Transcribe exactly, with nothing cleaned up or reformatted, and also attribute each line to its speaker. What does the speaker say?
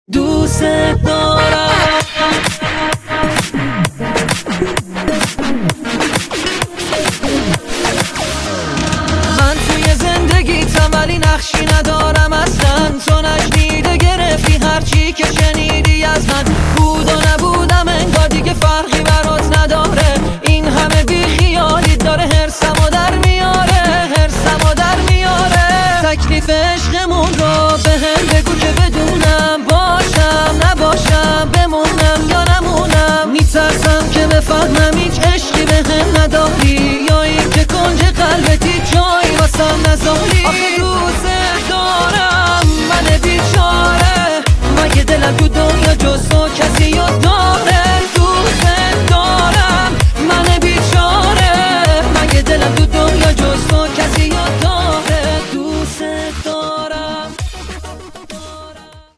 Speaker 1: دوست دارم. من توی زندگیتم ولی نقشی ندارم اصلا. تو نشنیده گرفتی هرچی که شنیدی از من. بود و نبودم انگار دیگه فرقی برات نداره. این همه بی خیالی داره هرسمو در میاره، هرسمو در میاره. تکلیف عشقمون رو به هم بگو که بدونم، باشم نباشم، بمونم یا نمونم. میترسم که بفهمم هیچ عشقی به هم نداری، یا این که کنج قلبتی جایی واسم نذاری. آخه دوست دارم من بیچاره